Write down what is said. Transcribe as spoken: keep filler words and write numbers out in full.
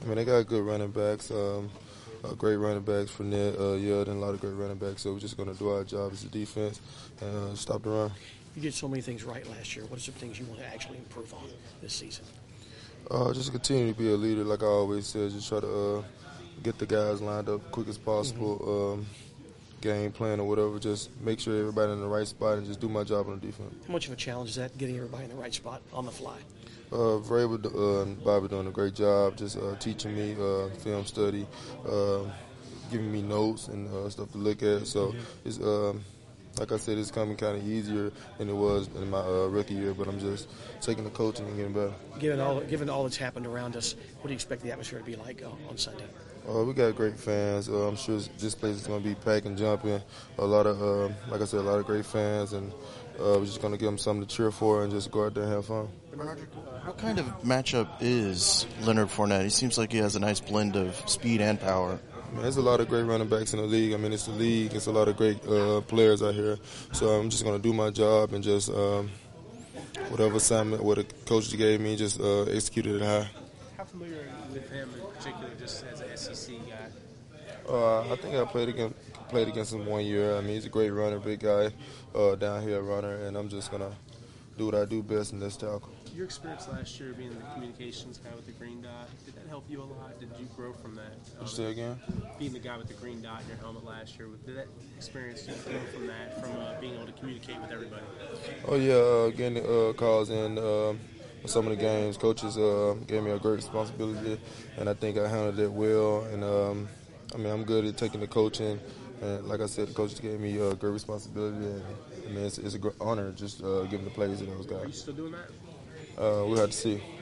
I mean, they got good running backs, um, uh, great running backs for Ned, uh, Yeld, and a lot of great running backs. So we're just going to do our job as a defense and uh, stop the run. You did so many things right last year. What are some things you want to actually improve on this season? Uh, just continue to be a leader, like I always said. Just try to uh, get the guys lined up quick as possible. Mm-hmm. um, game plan or whatever, just make sure everybody in the right spot and just do my job on the defense. How much of a challenge is that, getting everybody in the right spot on the fly? Uh, Vrabel uh, and Bobby doing a great job just uh, teaching me uh, film study, uh, giving me notes and uh, stuff to look at. So mm-hmm. it's um, like I said, it's coming kind of easier than it was in my uh, rookie year, but I'm just taking the coaching and getting better. Given all, given all that's happened around us, what do you expect the atmosphere to be like uh, on Sunday? Uh, we got great fans. Uh, I'm sure this place is going to be packed and jumping. A lot of, uh, like I said, a lot of great fans, and uh, we're just going to give them something to cheer for and just go out there and have fun. What kind of matchup is Leonard Fournette? He seems like he has a nice blend of speed and power. Man, there's a lot of great running backs in the league. I mean, it's the league. It's a lot of great uh, players out here. So I'm just going to do my job and just um, whatever assignment, what the coach gave me, just uh, execute it high. How familiar are you with him, in particular, just as an S E C guy? Uh, I think I played against played against him one year. I mean, he's a great runner, big guy, uh, downhill runner, and I'm just gonna do what I do best in this tackle. Your experience last year being the communications guy with the green dot, did that help you a lot? Did you grow from that? Um, say again? Being the guy with the green dot in your helmet last year, did that experience you grow from that, from uh, being able to communicate with everybody? Oh yeah, uh, getting uh, calls in. Uh, Some of the games, coaches uh, gave me a great responsibility, and I think I handled it well. And um, I mean, I'm good at taking the coaching, and like I said, the coaches gave me a great responsibility. And I mean, it's, it's an honor just uh, giving the plays to those guys. Are you still doing that? Uh, we'll have to see.